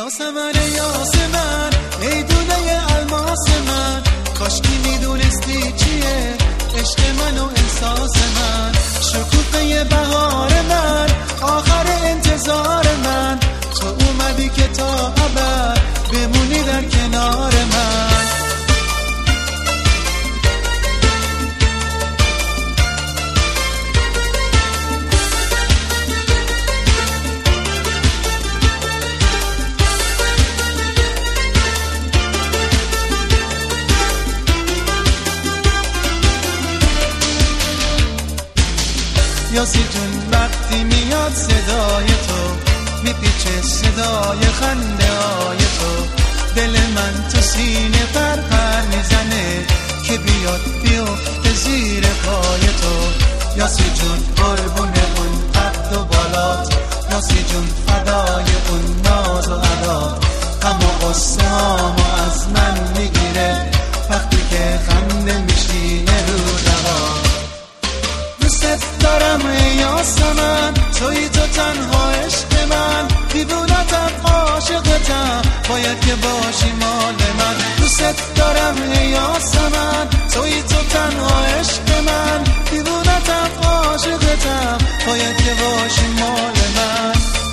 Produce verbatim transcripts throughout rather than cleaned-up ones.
یاسمن یاسمن ای دونه الماس من، کاشکی میدونستی چیه عشق من و احساس من، شکوفه بهار من، آخر انتظار من، تو اومدی که تا ابد بمونی در کنار من. یاسی جون وقتی میاد صدای تو، میپیچه صدای خنده های تو، دل من تو سینه پر پر میزنه که بیاد بیفته زیر پای تو. یاسی جون قربون اون قد و بالات، یاسی جون فدای اون ناز و عدات، اما قصه هامو از من میگیره وقتی که خنده میشینه رو دوات. دوست دارم ای یاسمن، توی تو تنها عشق من، دیوونتم عاشقتم، باید که باشی مال من. دوست دارم ای یاسمن، توی تو تنها عشق من، دیوونتم عاشقتم، باید که باشی مال من.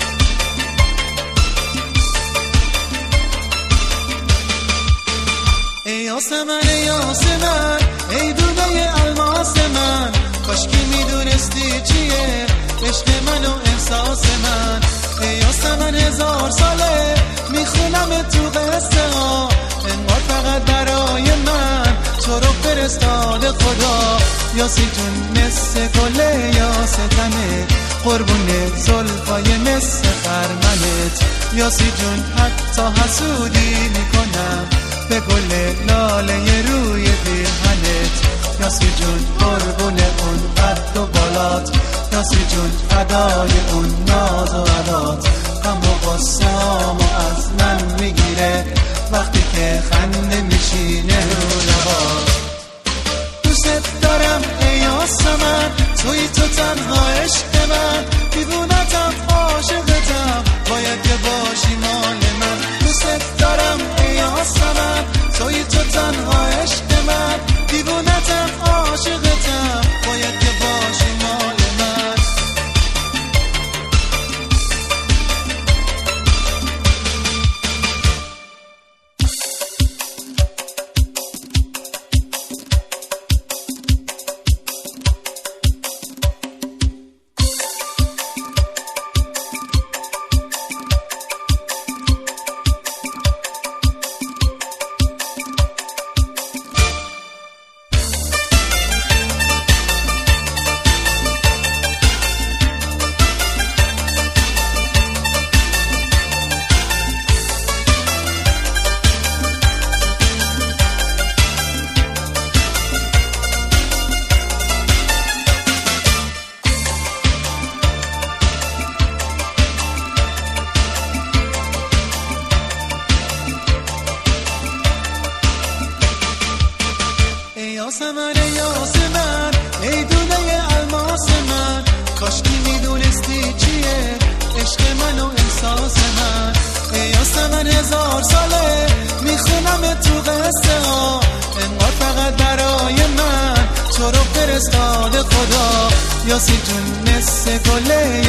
ای یاسمن ای یاسمن ای دونه الماس من، کاشکی میدونستی چیه عشق من و احساس من. ای یاسمن هزار ساله میخونم تو قصه ها، انگار فقط برای من تو رو فرستاده خدا. یاسی جون مثل گل یاستنت، قربون زلفای مثل خرمنت، یاسی جون حتی حسودی میکنم به گل لاله روی پیرهنت. یاسی جون قربون اون قد و بالات، یاسی جون فدای اون ناز و عدات، اما قصه هامو از من میگیره وقتی که خنده میشینه رو لبات. دوست دارم ای یاسمن، توی تو تنها عشق من، دیوونتم عاشقتم، باید که باشی مال من. دوست دارم ای یاسمن، توی تو تنها عشق من، دیوونتم عاشقتم، باید که باشی مال من. یاسمن یاسمن ای دونه الماس من، کاشکی میدونستی چیه عشق من و احساس من. ای یاسمن هزار ساله میخونم تو قصه ها، انگار فقط برای من تو رو فرستاده خدا. یاسی جون مثل گل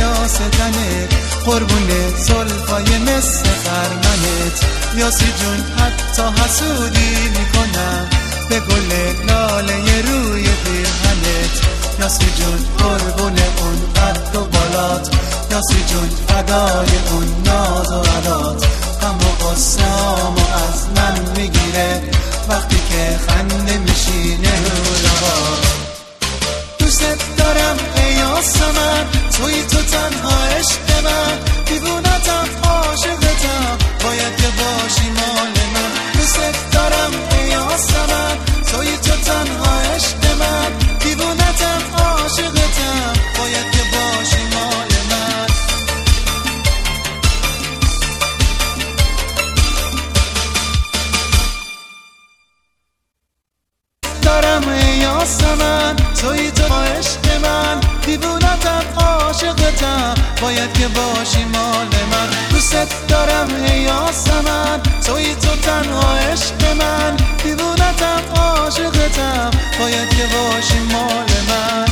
یاستنت، قربون زلفای مثل خرمنت، یاسی جون حتی حسودی میکنم به گل لاله روی پیرهنت. یاسی جون قربون اون قد و بالات، یاسی جون فدای اون ناز و عدات، اما قصه هامو از من میگیره وقتی که خنده میشینه رو لبات. دوست دارم ای یاسمن، توی تو تنها عشق من، دیوونتم عاشقتم، باید که باشی مال من. دوست دارم ای یاسمن، توی تو تنها عشق من، دیوونتم عاشقتم، باید که باشی مال من. دارم ای یاسمن، توی تو عشق من، دیوونتم عاشقتم، باید که باشی مال من. دوست دارم ای یاسمن، توی تو تنها عشق من، دیوونتم عاشقتم، باید که باشی مال من.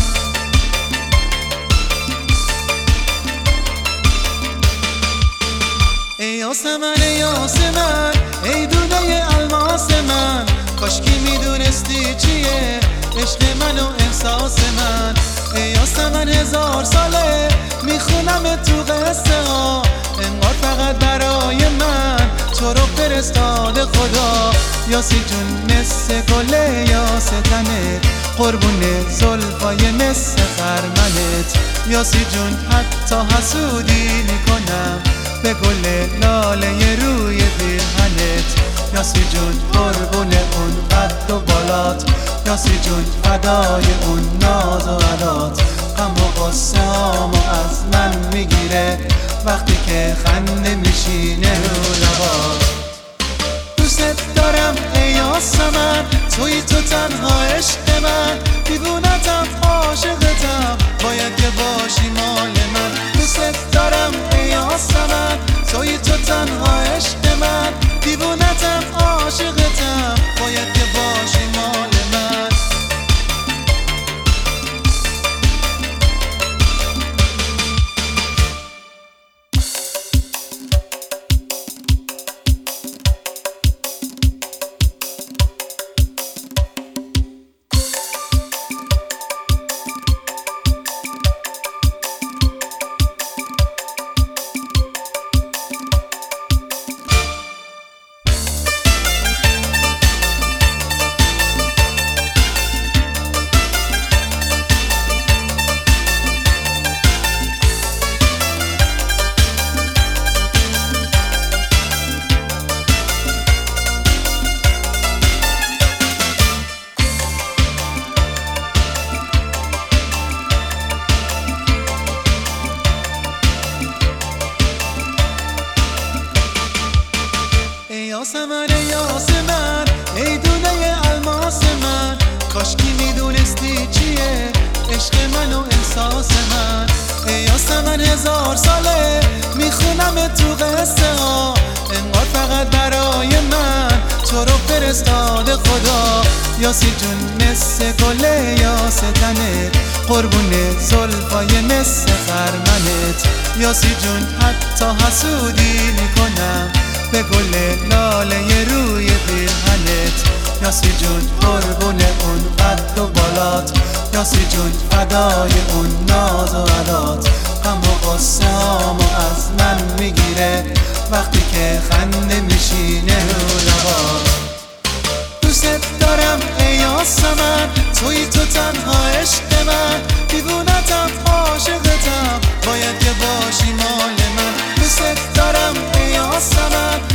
ای یاسمن ای یاسمن، ای دونه الماس من، کاشکی میدونستی چیه عشق من و احساس من. ای یاسمن هزار ساله میخونم تو قصه ها، انگار فقط برای من تو رو فرستاده خدا. یاسی جون مثل گله یاستنت، قربون زلفای مثل خرمنت. یاسی جون حتی حسودی میکنم به گل لاله روی پیرهنت. یاسی جون قربون اون قد و بالات، یاسی جون فدای اون ناز و عدات. غم و غصه هامو از من میگیره وقتی که خنده میشینه رو لبات. دوست دارم ای یاسمن، توی تو تنها عشق من، دیوونتم عاشقتم، باید که باشی مال من. دوست دارم ای یاسمن، توی تو تنها عشق من، دیوونتم عاشقتم، باید که باشی مال من. یاسمن ای یاسمن، ای دونه الماس من، کاشکی میدونستی چیه عشق من و احساس من. ای یاسمن هزار ساله میخونم تو قصه ها، انگار فقط برای من تو رو فرستاده خدا. یاسی جون مثل گله یاستنت، قربون زلفای مثل خرمنت. یاسی جون حتی حسودی میکنم به گل لاله روی پیرهنت. یاسی جون قربون اون قد و بالات، یاسی جون فدای اون ناز و عدات. غم و غصه هامو از من میگیره وقتی که خنده میشینه رو لبات. دوست دارم ای یاسمن، توی تو تنها عشق من، دیوونتم عاشقتم، باید که باشی مال من. دوست دارم ای یاسمن،